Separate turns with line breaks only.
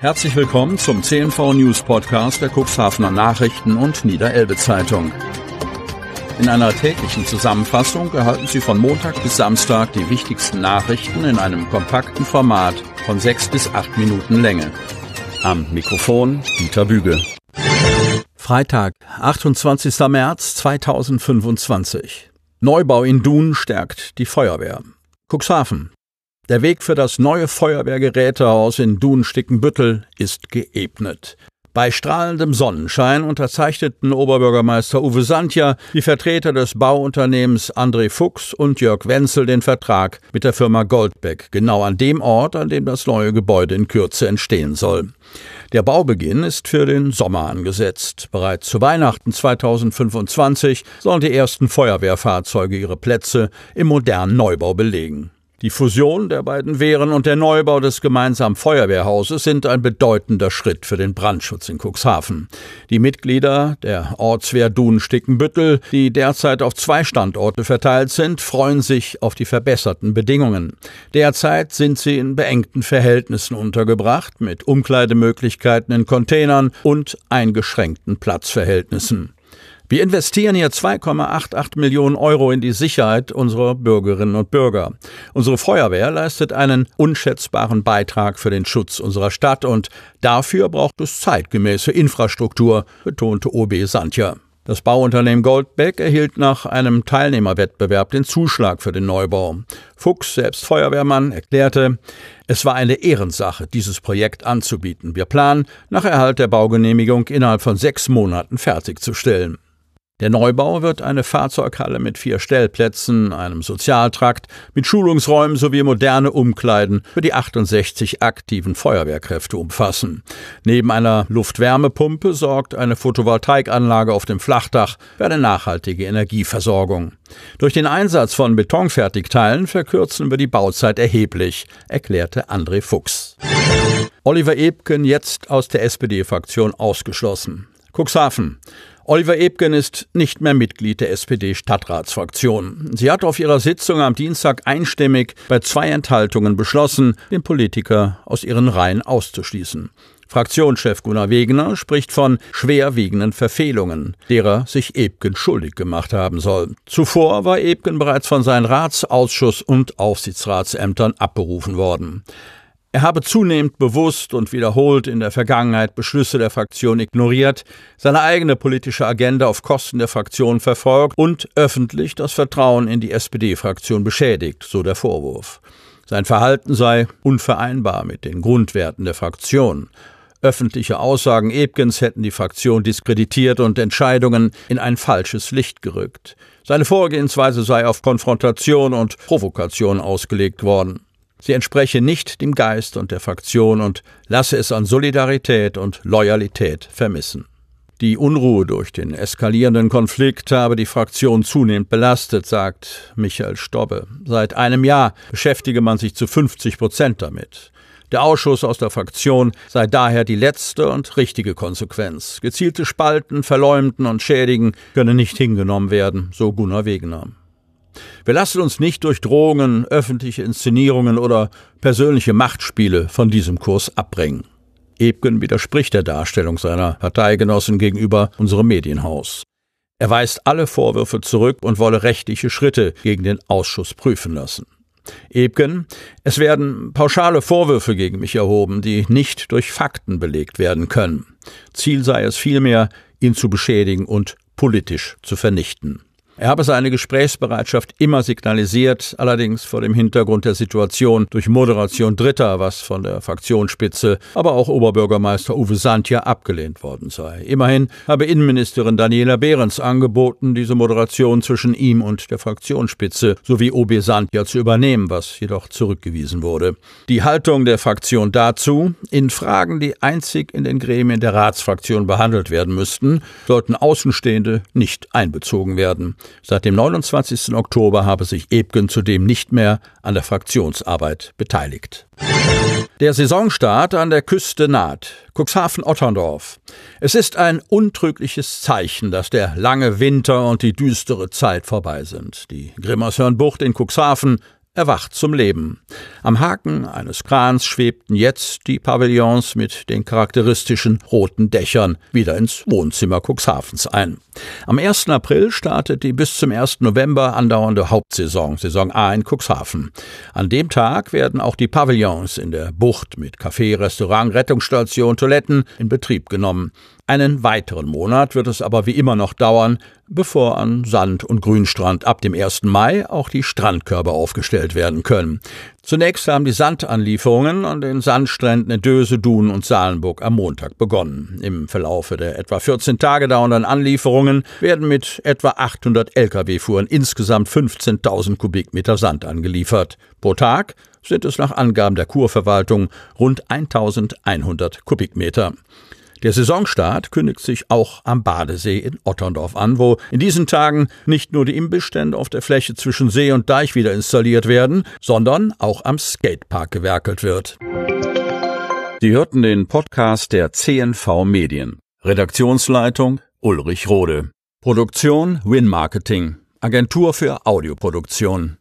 Herzlich willkommen zum CNV News Podcast der Cuxhavener Nachrichten und Niederelbe Zeitung. In einer täglichen Zusammenfassung erhalten Sie von Montag bis Samstag die wichtigsten Nachrichten in einem kompakten Format von 6 bis 8 Minuten Länge. Am Mikrofon Dieter Büge. Freitag, 28. März 2025. Neubau in Dun stärkt die Feuerwehr. Cuxhaven. Der Weg für das neue Feuerwehrgerätehaus in Dun-Stickenbüttel ist geebnet. Bei strahlendem Sonnenschein unterzeichneten Oberbürgermeister Uwe Santja, die Vertreter des Bauunternehmens André Fuchs und Jörg Wenzel den Vertrag mit der Firma Goldbeck, genau an dem Ort, an dem das neue Gebäude in Kürze entstehen soll. Der Baubeginn ist für den Sommer angesetzt. Bereits zu Weihnachten 2025 sollen die ersten Feuerwehrfahrzeuge ihre Plätze im modernen Neubau belegen. Die Fusion der beiden Wehren und der Neubau des gemeinsamen Feuerwehrhauses sind ein bedeutender Schritt für den Brandschutz in Cuxhaven. Die Mitglieder der Ortswehr Dun-Stickenbüttel, die derzeit auf 2 Standorte verteilt sind, freuen sich auf die verbesserten Bedingungen. Derzeit sind sie in beengten Verhältnissen untergebracht, mit Umkleidemöglichkeiten in Containern und eingeschränkten Platzverhältnissen. Wir investieren hier 2,88 Millionen Euro in die Sicherheit unserer Bürgerinnen und Bürger. Unsere Feuerwehr leistet einen unschätzbaren Beitrag für den Schutz unserer Stadt und dafür braucht es zeitgemäße Infrastruktur, betonte OB Santja. Das Bauunternehmen Goldbeck erhielt nach einem Teilnehmerwettbewerb den Zuschlag für den Neubau. Fuchs, selbst Feuerwehrmann, erklärte, es war eine Ehrensache, dieses Projekt anzubieten. Wir planen, nach Erhalt der Baugenehmigung innerhalb von 6 Monaten fertigzustellen. Der Neubau wird eine Fahrzeughalle mit 4 Stellplätzen, einem Sozialtrakt, mit Schulungsräumen sowie moderne Umkleiden für die 68 aktiven Feuerwehrkräfte umfassen. Neben einer Luftwärmepumpe sorgt eine Photovoltaikanlage auf dem Flachdach für eine nachhaltige Energieversorgung. Durch den Einsatz von Betonfertigteilen verkürzen wir die Bauzeit erheblich, erklärte André Fuchs. Oliver Ebken jetzt aus der SPD-Fraktion ausgeschlossen. Cuxhaven. Oliver Ebken ist nicht mehr Mitglied der SPD-Stadtratsfraktion. Sie hat auf ihrer Sitzung am Dienstag einstimmig bei 2 Enthaltungen beschlossen, den Politiker aus ihren Reihen auszuschließen. Fraktionschef Gunnar Wegener spricht von schwerwiegenden Verfehlungen, derer sich Ebken schuldig gemacht haben soll. Zuvor war Ebken bereits von seinen Ausschuss- und Aufsichtsratsämtern abberufen worden. Er habe zunehmend bewusst und wiederholt in der Vergangenheit Beschlüsse der Fraktion ignoriert, seine eigene politische Agenda auf Kosten der Fraktion verfolgt und öffentlich das Vertrauen in die SPD-Fraktion beschädigt, so der Vorwurf. Sein Verhalten sei unvereinbar mit den Grundwerten der Fraktion. Öffentliche Aussagen Ebkens hätten die Fraktion diskreditiert und Entscheidungen in ein falsches Licht gerückt. Seine Vorgehensweise sei auf Konfrontation und Provokation ausgelegt worden. Sie entspreche nicht dem Geist und der Fraktion und lasse es an Solidarität und Loyalität vermissen. Die Unruhe durch den eskalierenden Konflikt habe die Fraktion zunehmend belastet, sagt Michael Stobbe. Seit einem Jahr beschäftige man sich zu 50% damit. Der Ausschuss aus der Fraktion sei daher die letzte und richtige Konsequenz. Gezielte Spalten, Verleumden und Schädigen könne nicht hingenommen werden, so Gunnar Wegener. Wir lassen uns nicht durch Drohungen, öffentliche Inszenierungen oder persönliche Machtspiele von diesem Kurs abbringen. Ebken widerspricht der Darstellung seiner Parteigenossen gegenüber unserem Medienhaus. Er weist alle Vorwürfe zurück und wolle rechtliche Schritte gegen den Ausschuss prüfen lassen. Ebken: Es werden pauschale Vorwürfe gegen mich erhoben, die nicht durch Fakten belegt werden können. Ziel sei es vielmehr, ihn zu beschädigen und politisch zu vernichten. Er habe seine Gesprächsbereitschaft immer signalisiert, allerdings vor dem Hintergrund der Situation durch Moderation Dritter, was von der Fraktionsspitze, aber auch Oberbürgermeister Uwe Santja abgelehnt worden sei. Immerhin habe Innenministerin Daniela Behrens angeboten, diese Moderation zwischen ihm und der Fraktionsspitze sowie OB Santja zu übernehmen, was jedoch zurückgewiesen wurde. Die Haltung der Fraktion dazu: In Fragen, die einzig in den Gremien der Ratsfraktion behandelt werden müssten, sollten Außenstehende nicht einbezogen werden. Seit dem 29. Oktober habe sich Ebken zudem nicht mehr an der Fraktionsarbeit beteiligt. Der Saisonstart an der Küste naht. Cuxhaven-Otterndorf. Es ist ein untrügliches Zeichen, dass der lange Winter und die düstere Zeit vorbei sind. Die Grimmershörnbucht in Cuxhaven erwacht zum Leben. Am Haken eines Krans schwebten jetzt die Pavillons mit den charakteristischen roten Dächern wieder ins Wohnzimmer Cuxhavens ein. Am 1. April startet die bis zum 1. November andauernde Hauptsaison, Saison A in Cuxhaven. An dem Tag werden auch die Pavillons in der Bucht mit Café, Restaurant, Rettungsstation, Toiletten in Betrieb genommen. Einen weiteren Monat wird es aber wie immer noch dauern, bevor an Sand- und Grünstrand ab dem 1. Mai auch die Strandkörbe aufgestellt werden können. Zunächst haben die Sandanlieferungen an den Sandstränden in Döse, Dun und Salenburg am Montag begonnen. Im Verlaufe der etwa 14 Tage dauernden Anlieferungen werden mit etwa 800 Lkw-Fuhren insgesamt 15.000 Kubikmeter Sand angeliefert. Pro Tag sind es nach Angaben der Kurverwaltung rund 1.100 Kubikmeter. Der Saisonstart kündigt sich auch am Badesee in Otterndorf an, wo in diesen Tagen nicht nur die Imbissstände auf der Fläche zwischen See und Deich wieder installiert werden, sondern auch am Skatepark gewerkelt wird. Sie hörten den Podcast der CNV Medien. Redaktionsleitung Ulrich Rode. Produktion Win Marketing, Agentur für Audioproduktion.